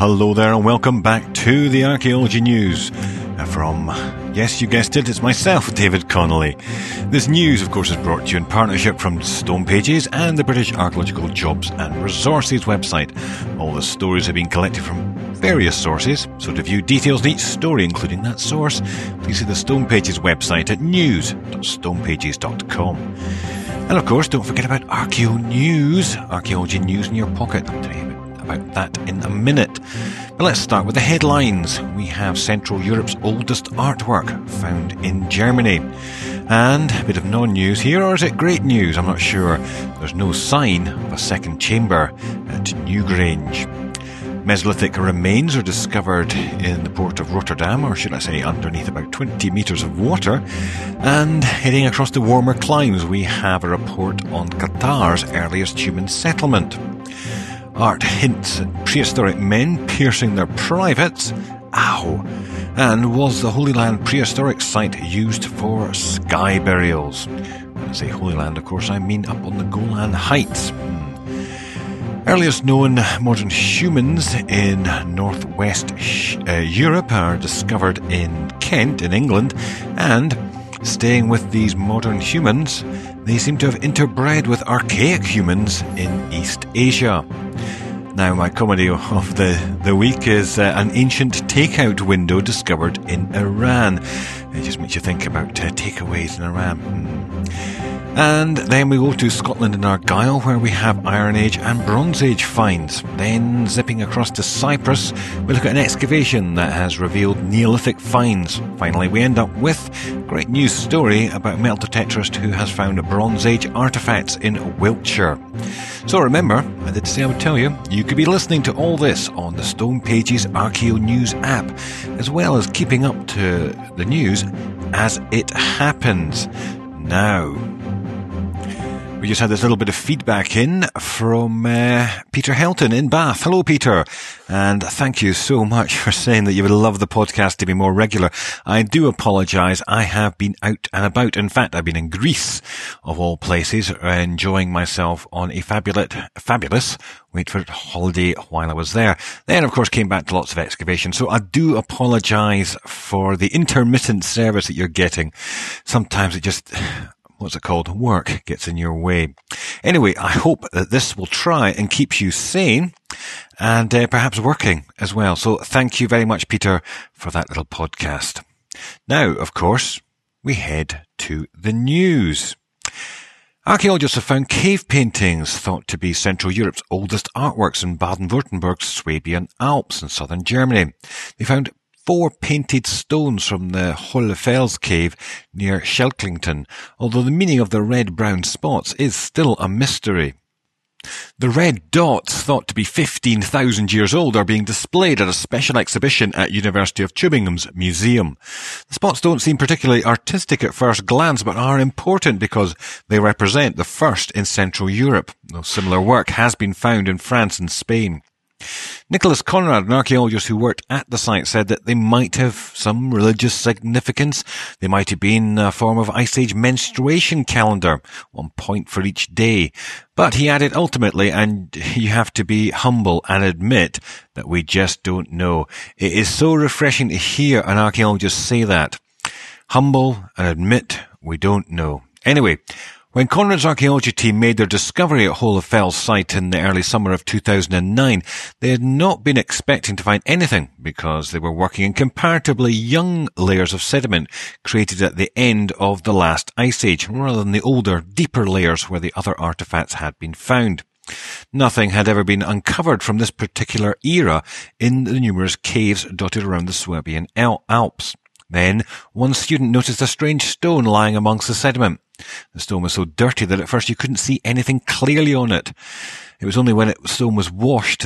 hello there and welcome back to the Archaeology News from, yes, you guessed it, it's myself, David Connolly. This news, of course, is brought to you in partnership from Stone Pages and the British Archaeological Jobs and Resources website. All the stories have been collected from various sources, so to view details on each story, including that source, please see the Stone Pages website at news.stonepages.com. And of course, don't forget about Archaeo News, archaeology news in your pocket. I'll tell you about that in a minute. But let's start with the headlines. We have Central Europe's oldest artwork found in Germany. And a bit of non-news here, or is it great news? I'm not sure. There's no sign of a second chamber at Newgrange. Mesolithic remains are discovered in the port of Rotterdam, or should I say underneath about 20 metres of water. And heading across the warmer climes, we have a report on Qatar's earliest human settlement. Art hints at prehistoric men piercing their privates. Ow! And was the Holy Land prehistoric site used for sky burials? When I say Holy Land, of course, I mean up on the Golan Heights. Earliest known modern humans in northwest Europe are discovered in Kent, in England, and staying with these modern humans, they seem to have interbred with archaic humans in East Asia. Now, my comedy of the week is an ancient takeout window discovered in Iran. It just makes you think about takeaways in Iran. And then we go to Scotland and Argyll, where we have Iron Age and Bronze Age finds. Then, zipping across to Cyprus, we look at an excavation that has revealed Neolithic finds. Finally, we end up with a great news story about a metal detectorist who has found Bronze Age artefacts in Wiltshire. So remember, I did say I would tell you, you could be listening to all this on the Stone Pages Archaeo News app, as well as keeping up to the news as it happens. Now, we just had this little bit of feedback in from Peter Helton in Bath. Hello, Peter. And thank you so much for saying that you would love the podcast to be more regular. I do apologise. I have been out and about. In fact, I've been in Greece, of all places, enjoying myself on a fabulous, wait for it, holiday while I was there. Then, of course, came back to lots of excavation. So I do apologise for the intermittent service that you're getting. Sometimes it just... what's it called? Work gets in your way. Anyway, I hope that this will try and keep you sane and perhaps working as well. So thank you very much, Peter, for that little podcast. Now, of course, we head to the news. Archaeologists have found cave paintings thought to be Central Europe's oldest artworks in Baden-Württemberg's Swabian Alps in southern Germany. They found 4 painted stones from the Hohlefels cave near Schelklington, although the meaning of the red-brown spots is still a mystery. The red dots, thought to be 15,000 years old, are being displayed at a special exhibition at University of Tübingen's museum. The spots don't seem particularly artistic at first glance, but are important because they represent the first in Central Europe, though similar work has been found in France and Spain. Nicholas Conrad, an archaeologist who worked at the site, said that they might have some religious significance. They might have been a form of Ice Age menstruation calendar, 1 point for each day. But he added, ultimately, and you have to be humble and admit that we just don't know. It is so refreshing to hear an archaeologist say that. Humble and admit we don't know. Anyway, when Conrad's archaeology team made their discovery at Hohlefels site in the early summer of 2009, they had not been expecting to find anything because they were working in comparatively young layers of sediment created at the end of the last ice age, rather than the older, deeper layers where the other artefacts had been found. Nothing had ever been uncovered from this particular era in the numerous caves dotted around the Swabian Alps. Then, one student noticed a strange stone lying amongst the sediment. The stone was so dirty that at first you couldn't see anything clearly on it. It was only when the stone was washed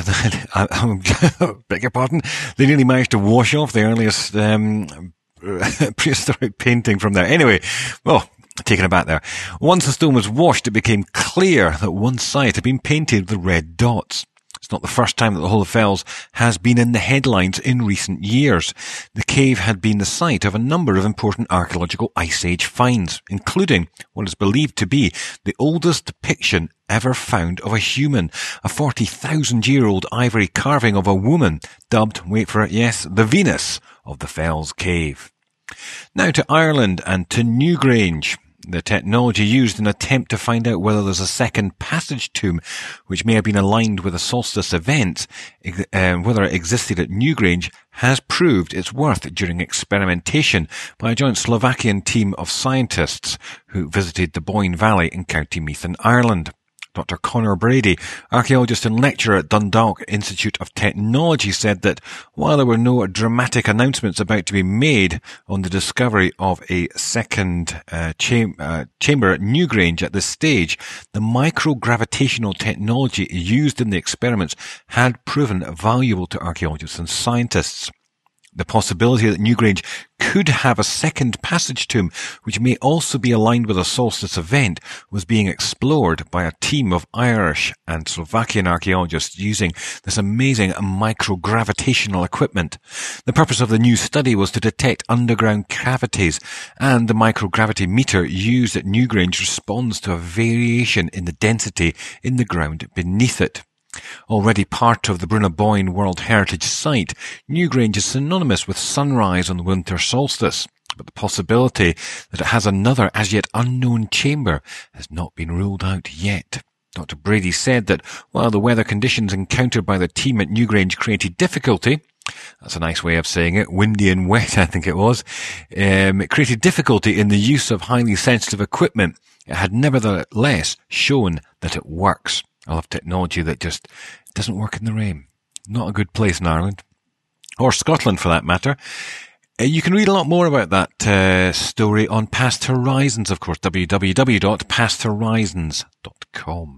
that, beg your pardon, they nearly managed to wash off the earliest prehistoric painting from there. Anyway, well, taken aback there. Once the stone was washed, it became clear that one side had been painted with red dots. It's not the first time that the Holy Fells has been in the headlines in recent years. The cave had been the site of a number of important archaeological Ice Age finds, including what is believed to be the oldest depiction ever found of a human, a 40,000-year-old ivory carving of a woman, dubbed, wait for it, yes, the Venus of the Fells Cave. Now to Ireland and to Newgrange. The technology used in an attempt to find out whether there's a second passage tomb which may have been aligned with a solstice event, whether it existed at Newgrange, has proved its worth during experimentation by a joint Slovakian team of scientists who visited the Boyne Valley in County Meath in Ireland. Dr. Conor Brady, archaeologist and lecturer at Dundalk Institute of Technology, said that while there were no dramatic announcements about to be made on the discovery of a second chamber at Newgrange at this stage, the microgravitational technology used in the experiments had proven valuable to archaeologists and scientists. The possibility that Newgrange could have a second passage tomb, which may also be aligned with a solstice event, was being explored by a team of Irish and Slovakian archaeologists using this amazing microgravitational equipment. The purpose of the new study was to detect underground cavities, and the microgravity meter used at Newgrange responds to a variation in the density in the ground beneath it. Already part of the Brunna Boyne World Heritage Site, Newgrange is synonymous with sunrise on the winter solstice, but the possibility that it has another as yet unknown chamber has not been ruled out yet. Dr. Brady said that while the weather conditions encountered by the team at Newgrange created difficulty, that's a nice way of saying it, windy and wet I think it was, it created difficulty in the use of highly sensitive equipment, it had nevertheless shown that it works. I love technology that just doesn't work in the rain. Not a good place in Ireland. Or Scotland, for that matter. You can read a lot more about that story on Past Horizons, of course, www.pasthorizons.com.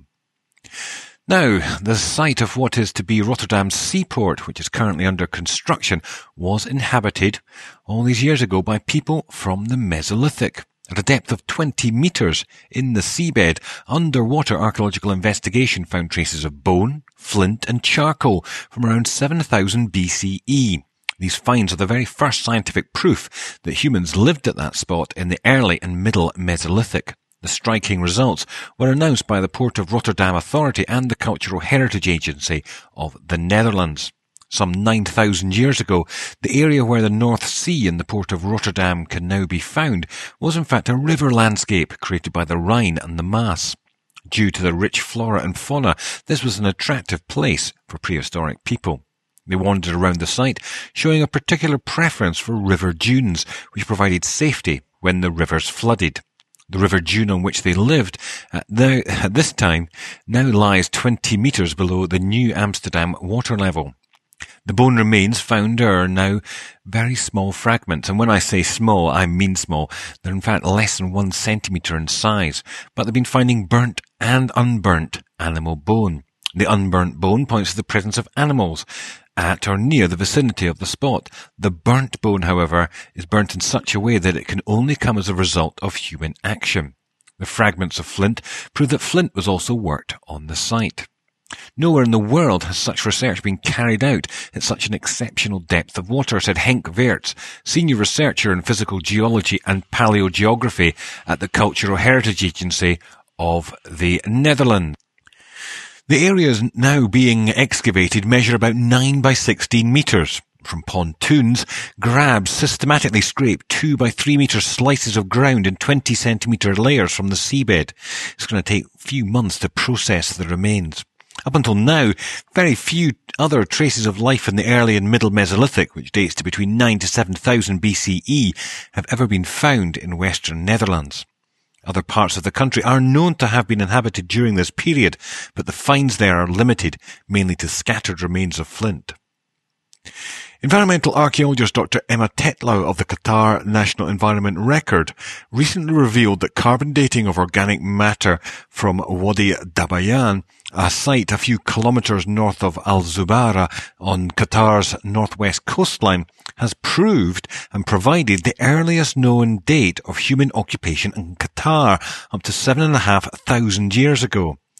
Now, the site of what is to be Rotterdam's seaport, which is currently under construction, was inhabited all these years ago by people from the Mesolithic. At a depth of 20 metres in the seabed, underwater archaeological investigation found traces of bone, flint and charcoal from around 7000 BCE. These finds are the very first scientific proof that humans lived at that spot in the early and middle Mesolithic. The striking results were announced by the Port of Rotterdam Authority and the Cultural Heritage Agency of the Netherlands. Some 9,000 years ago, the area where the North Sea and the port of Rotterdam can now be found was in fact a river landscape created by the Rhine and the Maas. Due to the rich flora and fauna, this was an attractive place for prehistoric people. They wandered around the site, showing a particular preference for river dunes, which provided safety when the rivers flooded. The river dune on which they lived at this time now lies 20 metres below the New Amsterdam water level. The bone remains found are now very small fragments, and when I say small, I mean small. They're in fact less than 1 centimetre in size, but they've been finding burnt and unburnt animal bone. The unburnt bone points to the presence of animals at or near the vicinity of the spot. The burnt bone, however, is burnt in such a way that it can only come as a result of human action. The fragments of flint prove that flint was also worked on the site. Nowhere in the world has such research been carried out at such an exceptional depth of water, said Henk Weerts, senior researcher in physical geology and paleogeography at the Cultural Heritage Agency of the Netherlands. The areas now being excavated measure about 9 by 16 metres. From pontoons, grabs systematically scrape 2 by 3 metre slices of ground in 20 centimetre layers from the seabed. It's going to take a few months to process the remains. Up until now, very few other traces of life in the early and middle Mesolithic, which dates to between 9 to 7,000 BCE, have ever been found in Western Netherlands. Other parts of the country are known to have been inhabited during this period, but the finds there are limited, mainly to scattered remains of flint. Environmental archaeologist Dr. Emma Tetlow of the Qatar National Environment Record recently revealed that carbon dating of organic matter from Wadi Dabayan, a site a few kilometres north of Al Zubarah on Qatar's northwest coastline, has proved and provided the earliest known date of human occupation in Qatar, up to 7,500 years ago.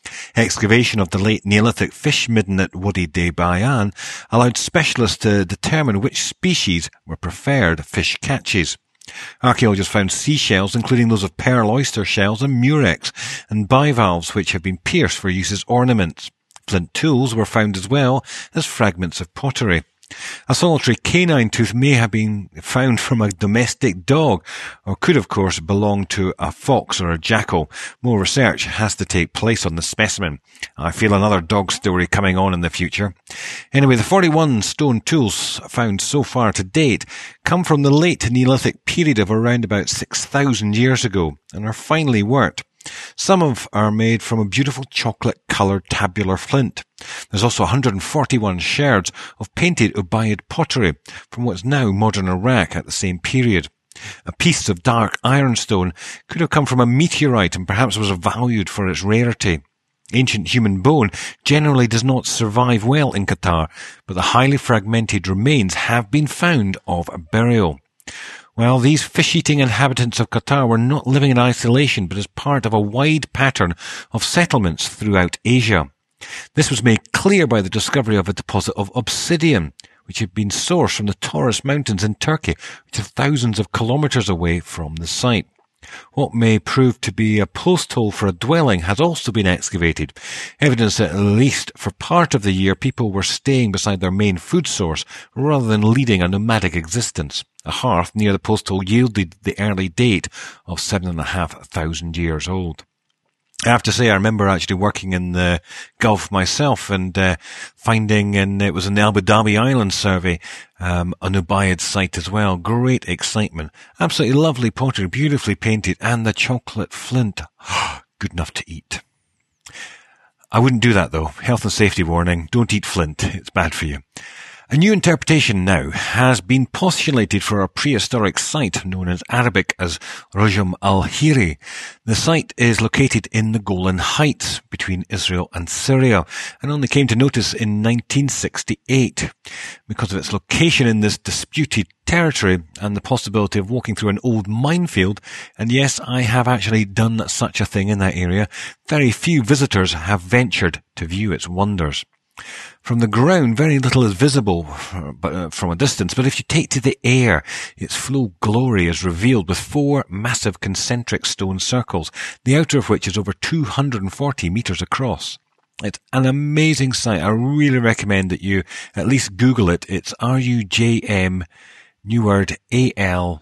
Excavation of the late Neolithic fish midden at Wadi Day Bayan allowed specialists to determine which species were preferred fish catches. Archaeologists found seashells, including those of pearl oyster shells and murex, and bivalves which had been pierced for use as ornaments. Flint tools were found as well as fragments of pottery. A solitary canine tooth may have been found from a domestic dog, or could of course belong to a fox or a jackal. More research has to take place on the specimen. I feel another dog story coming on in the future. Anyway, the 41 stone tools found so far to date come from the late Neolithic period of around about 6,000 years ago, and are finely worked. Some are made from a beautiful chocolate-coloured tabular flint. There's also 141 sherds of painted Ubaid pottery from what's now modern Iraq at the same period. A piece of dark ironstone could have come from a meteorite and perhaps was valued for its rarity. Ancient human bone generally does not survive well in Qatar, but the highly fragmented remains have been found of burial. Well, these fish-eating inhabitants of Qatar were not living in isolation, but as part of a wide pattern of settlements throughout Asia. This was made clear by the discovery of a deposit of obsidian, which had been sourced from the Taurus Mountains in Turkey, which are thousands of kilometres away from the site. What may prove to be a post hole for a dwelling has also been excavated, evidence that at least for part of the year people were staying beside their main food source rather than leading a nomadic existence. A hearth near the post hole yielded the early date of 7,500 years old. I have to say, I remember actually working in the Gulf myself and finding, and it was an Abu Dhabi Island survey, an Ubaid site as well. Great excitement. Absolutely lovely pottery, beautifully painted, and the chocolate flint. Good enough to eat. I wouldn't do that though. Health and safety warning. Don't eat flint. It's bad for you. A new interpretation now has been postulated for a prehistoric site known in Arabic as Rujum al-Hiri. The site is located in the Golan Heights between Israel and Syria and only came to notice in 1968. Because of its location in this disputed territory and the possibility of walking through an old minefield, and yes, I have actually done such a thing in that area, very few visitors have ventured to view its wonders. From the ground, very little is visible from a distance, but if you take to the air, its full glory is revealed with 4 massive concentric stone circles, the outer of which is over 240 metres across. It's an amazing sight. I really recommend that you at least Google it. It's RUJM, new word, ALHIRE,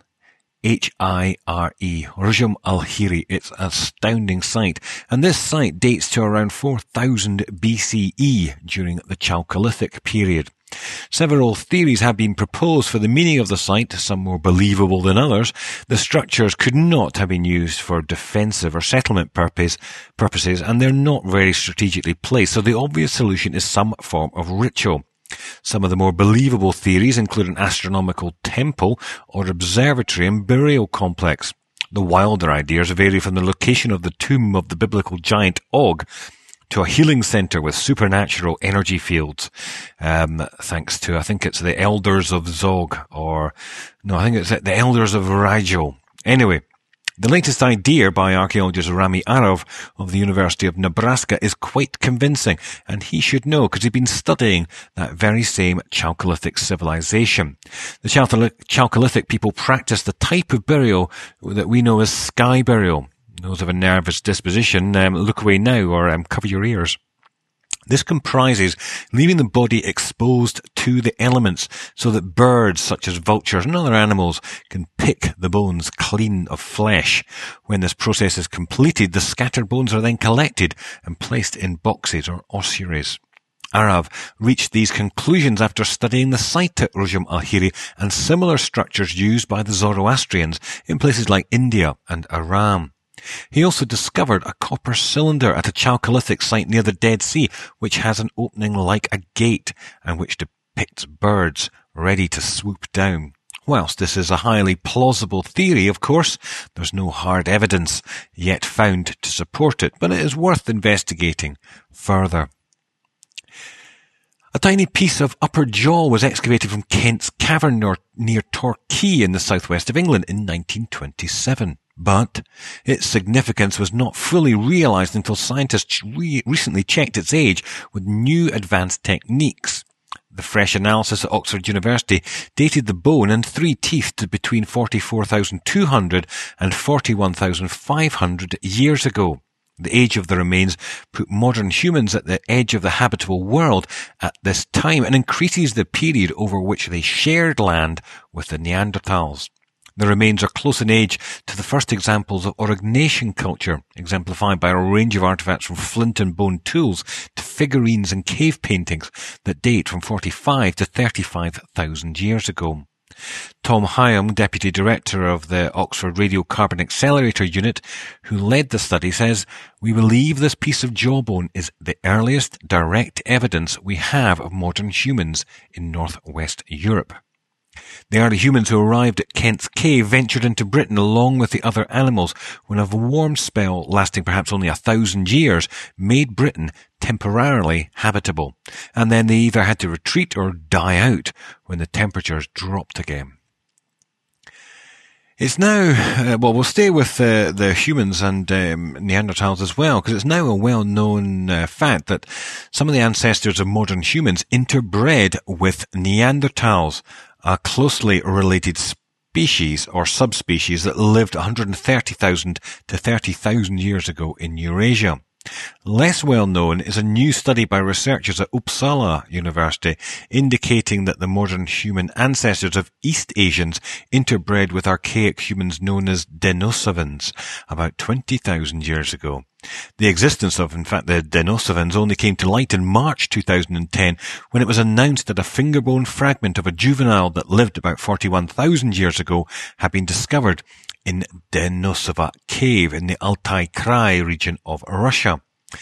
Rujum al-Hiri. It's an astounding sight. And this site dates to around 4000 BCE during the Chalcolithic period. Several theories have been proposed for the meaning of the site, some more believable than others. The structures could not have been used for defensive or settlement purposes, and they're not very strategically placed, so the obvious solution is some form of ritual. Some of the more believable theories include an astronomical temple or observatory and burial complex. The wilder ideas vary from the location of the tomb of the biblical giant Og to a healing centre with supernatural energy fields, thanks to, I think it's the Elders of Zog, I think it's the Elders of Rigel. Anyway, the latest idea by archaeologist Rami Arov of the University of Nebraska is quite convincing, and he should know because he's been studying that very same Chalcolithic civilization. The Chalcolithic people practiced the type of burial that we know as sky burial. Those of a nervous disposition, look away now or cover your ears. This comprises leaving the body exposed to the elements so that birds such as vultures and other animals can pick the bones clean of flesh. When this process is completed, the scattered bones are then collected and placed in boxes or ossuaries. Arav reached these conclusions after studying the site at Rujum al-Hiri and similar structures used by the Zoroastrians in places like India and Aram. He also discovered a copper cylinder at a Chalcolithic site near the Dead Sea, which has an opening like a gate and which depicts birds ready to swoop down. Whilst this is a highly plausible theory, of course, there's no hard evidence yet found to support it, but it is worth investigating further. A tiny piece of upper jaw was excavated from Kent's Cavern near Torquay in the southwest of England in 1927. But its significance was not fully realized until scientists recently checked its age with new advanced techniques. The fresh analysis at Oxford University dated the bone and 3 teeth to between 44,200 and 41,500 years ago. The age of the remains put modern humans at the edge of the habitable world at this time and increases the period over which they shared land with the Neanderthals. The remains are close in age to the first examples of Aurignacian culture, exemplified by a range of artifacts from flint and bone tools to figurines and cave paintings that date from 45 to 35,000 years ago. Tom Hyam, Deputy Director of the Oxford Radiocarbon Accelerator Unit, who led the study, says, "We believe this piece of jawbone is the earliest direct evidence we have of modern humans in northwest Europe." The early humans who arrived at Kent's Cave ventured into Britain along with the other animals when a warm spell lasting perhaps only 1,000 years made Britain temporarily habitable, and then they either had to retreat or die out when the temperatures dropped again. It's now, we'll stay with the humans and Neanderthals as well, because it's now a well-known fact that some of the ancestors of modern humans interbred with Neanderthals, a closely related species or subspecies that lived 130,000 to 30,000 years ago in Eurasia. Less well known is a new study by researchers at Uppsala University indicating that the modern human ancestors of East Asians interbred with archaic humans known as Denisovans about 20,000 years ago. The existence of, in fact, the Denisovans only came to light in March 2010 when it was announced that a fingerbone fragment of a juvenile that lived about 41,000 years ago had been discovered in Denisova Cave in the Altai Krai region of Russia,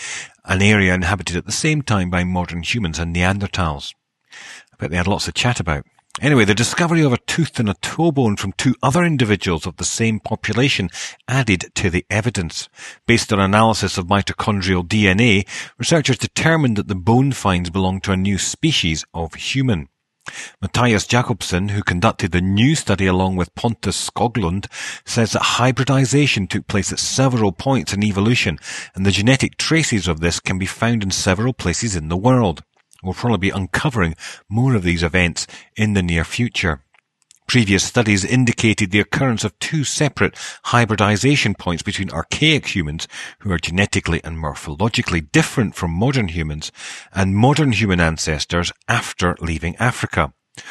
an area inhabited at the same time by modern humans and Neanderthals. I bet they had lots to chat about. Anyway, the discovery of a tooth and a toe bone from 2 other individuals of the same population added to the evidence. Based on analysis of mitochondrial DNA, researchers determined that the bone finds belong to a new species of human. Matthias Jakobsen, who conducted the new study along with Pontus Skoglund, says that hybridization took place at several points in evolution, and the genetic traces of this can be found in several places in the world. We'll probably be uncovering more of these events in the near future. Previous studies indicated the occurrence of 2 separate hybridization points between archaic humans, who are genetically and morphologically different from modern humans, and modern human ancestors after leaving Africa.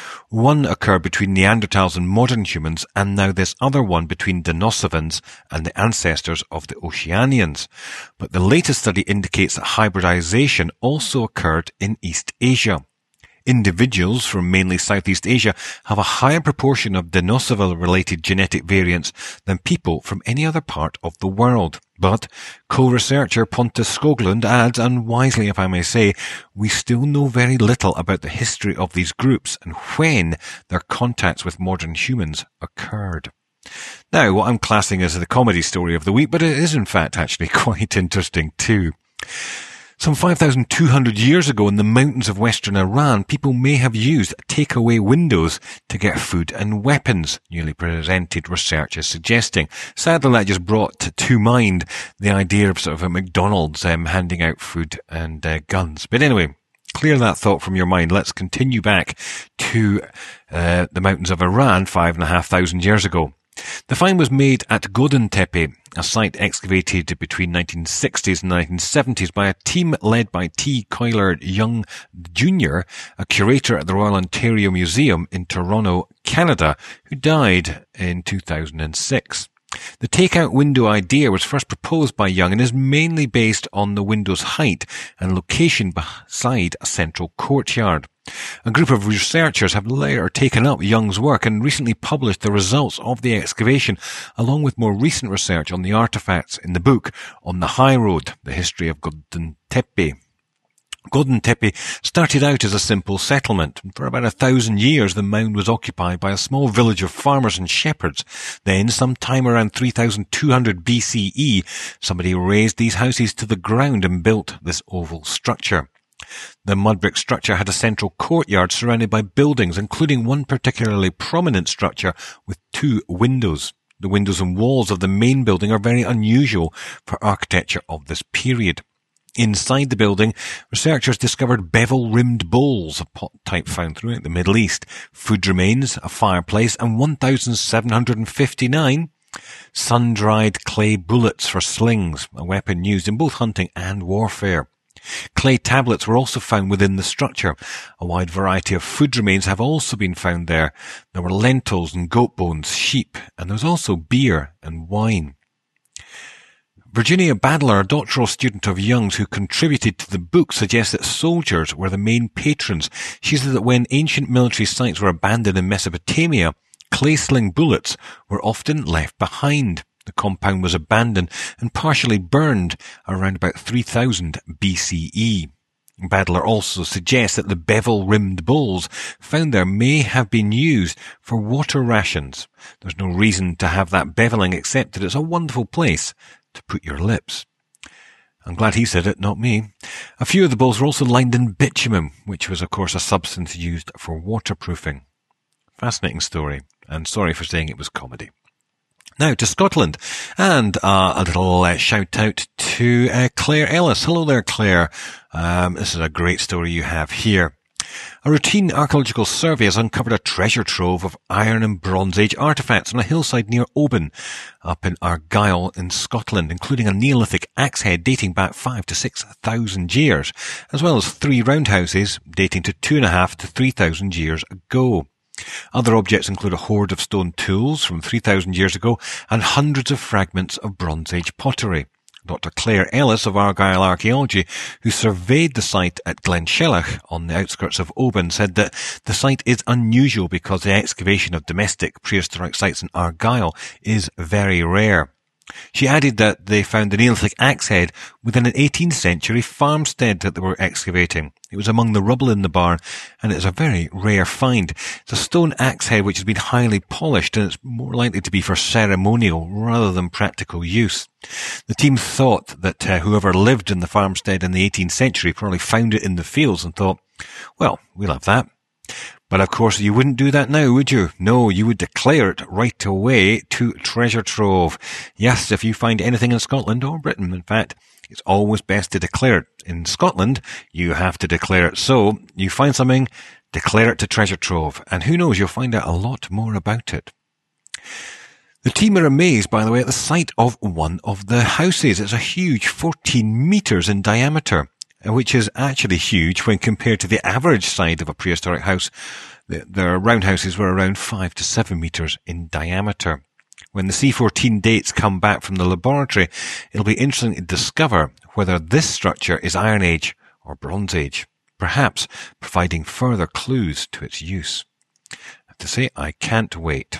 One occurred between Neanderthals and modern humans, and now this other one between Denisovans and the ancestors of the Oceanians. But the latest study indicates that hybridization also occurred in East Asia. Individuals from mainly Southeast Asia have a higher proportion of Denisova-related genetic variants than people from any other part of the world. But co-researcher Pontus Skoglund adds, and wisely if I may say, we still know very little about the history of these groups and when their contacts with modern humans occurred. Now, what I'm classing as the comedy story of the week, but it is in fact actually quite interesting too. Some 5,200 years ago in the mountains of western Iran, people may have used takeaway windows to get food and weapons, newly presented research is suggesting. Sadly, that just brought to mind the idea of sort of a McDonald's handing out food and guns. But anyway, clear that thought from your mind. Let's continue back to the mountains of Iran 5,500 years ago. The find was made at Godin Tepe, a site excavated between 1960s and 1970s by a team led by T. Coiler Young Jr., a curator at the Royal Ontario Museum in Toronto, Canada, who died in 2006. The takeout window idea was first proposed by Young and is mainly based on the window's height and location beside a central courtyard. A group of researchers have later taken up Young's work and recently published the results of the excavation, along with more recent research on the artefacts in the book On the High Road, The History of Godin Tepe. Godin Tepe started out as a simple settlement. For about 1,000 years, the mound was occupied by a small village of farmers and shepherds. Then, sometime around 3,200 BCE, somebody raised these houses to the ground and built this oval structure. The mud brick structure had a central courtyard surrounded by buildings, including one particularly prominent structure with 2 windows. The windows and walls of the main building are very unusual for architecture of this period. Inside the building, researchers discovered bevel-rimmed bowls, a pot type found throughout the Middle East, food remains, a fireplace, and 1,759 sun-dried clay bullets for slings, a weapon used in both hunting and warfare. Clay tablets were also found within the structure. A wide variety of food remains have also been found there. There were lentils and goat bones, sheep, and there was also beer and wine. Virginia Badler, a doctoral student of Young's who contributed to the book, suggests that soldiers were the main patrons. She said that when ancient military sites were abandoned in Mesopotamia, clay sling bullets were often left behind. The compound was abandoned and partially burned around about 3000 BCE. Badler also suggests that the bevel-rimmed bowls found there may have been used for water rations. There's no reason to have that beveling except that it's a wonderful place to put your lips. I'm glad he said it, not me. A few of the bowls were also lined in bitumen, which was of course a substance used for waterproofing. Fascinating story, and sorry for saying it was comedy. Now to Scotland, and a little shout out to Claire Ellis. Hello there, Claire. This is a great story you have here. A routine archaeological survey has uncovered a treasure trove of Iron and Bronze Age artefacts on a hillside near Oban, up in Argyll in Scotland, including a Neolithic axe head dating back 5,000 to 6,000 years, as well as 3 roundhouses dating to 2,500 to 3,000 years ago. Other objects include a hoard of stone tools from 3,000 years ago and hundreds of fragments of Bronze Age pottery. Dr. Claire Ellis of Argyll Archaeology, who surveyed the site at Glenshellach on the outskirts of Oban, said that the site is unusual because the excavation of domestic prehistoric sites in Argyll is very rare. She added that they found the Neolithic axe head within an 18th century farmstead that they were excavating. It was among the rubble in the barn, and it is a very rare find. It's a stone axe head which has been highly polished, and it's more likely to be for ceremonial rather than practical use. The team thought that whoever lived in the farmstead in the 18th century probably found it in the fields and thought, well, we'll have that. But of course you wouldn't do that now, would you? No, you would declare it right away to treasure trove. Yes, if you find anything in Scotland or Britain, in fact, it's always best to declare it. In Scotland, you have to declare it. So, you find something, declare it to treasure trove. And who knows, you'll find out a lot more about it. The team are amazed, by the way, at the site of one of the houses. It's a huge 14 metres in diameter, which is actually huge when compared to the average side of a prehistoric house. The roundhouses were around 5 to 7 metres in diameter. When the C14 dates come back from the laboratory, it'll be interesting to discover whether this structure is Iron Age or Bronze Age, perhaps providing further clues to its use. I have to say, I can't wait.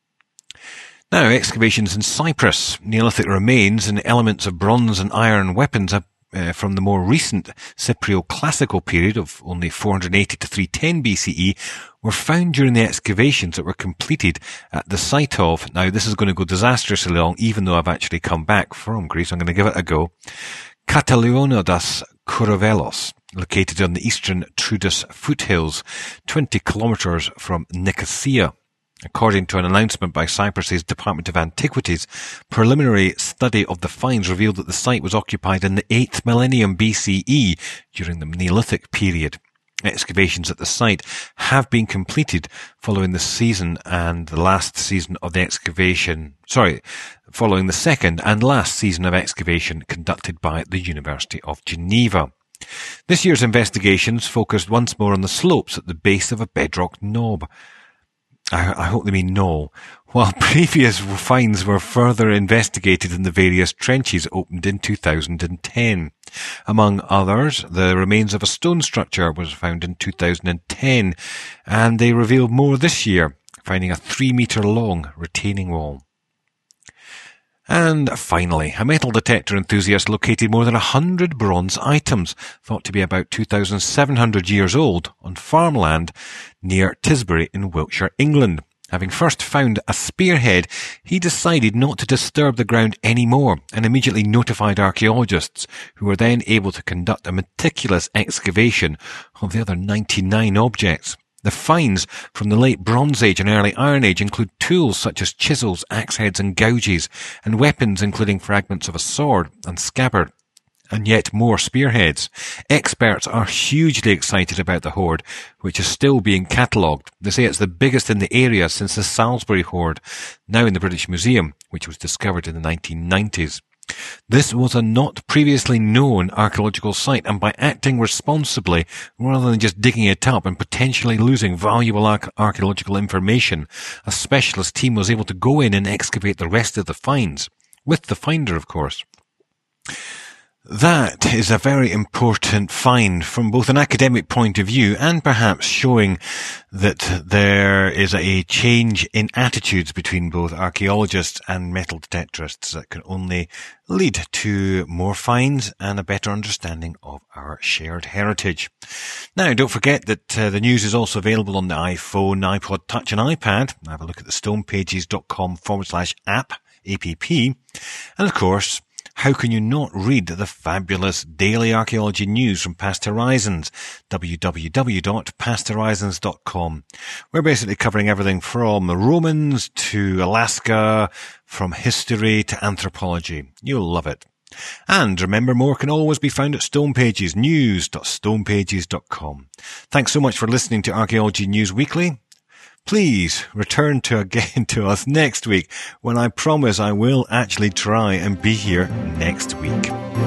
Now, excavations in Cyprus. Neolithic remains and elements of bronze and iron weapons have from the more recent Cyprio-Classical period of only 480 to 310 BCE were found during the excavations that were completed at the site of, now this is going to go disastrously long, even though I've actually come back from Greece, I'm going to give it a go, Katalionidas Kourovelos, located on the eastern Troodos foothills, 20 kilometres from Nicosia. According to an announcement by Cyprus's Department of Antiquities, preliminary study of the finds revealed that the site was occupied in the 8th millennium BCE during the Neolithic period. Excavations at the site have been completed following the season and the last season of the excavation, following the second and last season of excavation conducted by the University of Geneva. This year's investigations focused once more on the slopes at the base of a bedrock knob. I hope they mean knoll. While previous finds were further investigated in the various trenches opened in 2010. Among others, the remains of a stone structure was found in 2010, and they revealed more this year, finding a 3-metre-long retaining wall. And finally, a metal detector enthusiast located more than 100 bronze items, thought to be about 2,700 years old, on farmland near Tisbury in Wiltshire, England. Having first found a spearhead, he decided not to disturb the ground anymore and immediately notified archaeologists, who were then able to conduct a meticulous excavation of the other 99 objects. The finds from the late Bronze Age and early Iron Age include tools such as chisels, axe heads and gouges, and weapons including fragments of a sword and scabbard, and yet more spearheads. Experts are hugely excited about the hoard, which is still being catalogued. They say it's the biggest in the area since the Salisbury hoard, now in the British Museum, which was discovered in the 1990s. This was a not previously known archaeological site, and by acting responsibly, rather than just digging it up and potentially losing valuable archaeological information, a specialist team was able to go in and excavate the rest of the finds, with the finder, of course. That is a very important find from both an academic point of view and perhaps showing that there is a change in attitudes between both archaeologists and metal detectorists that can only lead to more finds and a better understanding of our shared heritage. Now, don't forget that the news is also available on the iPhone, iPod Touch and iPad. Have a look at the stonepages.com/app, APP. And of course, how can you not read the fabulous daily archaeology news from Past Horizons, www.pasthorizons.com. We're basically covering everything from the Romans to Alaska, from history to anthropology. You'll love it. And remember, more can always be found at Stonepages, news.stonepages.com. Thanks so much for listening to Archaeology News Weekly. Please return to us next week, when I promise I will actually try and be here next week.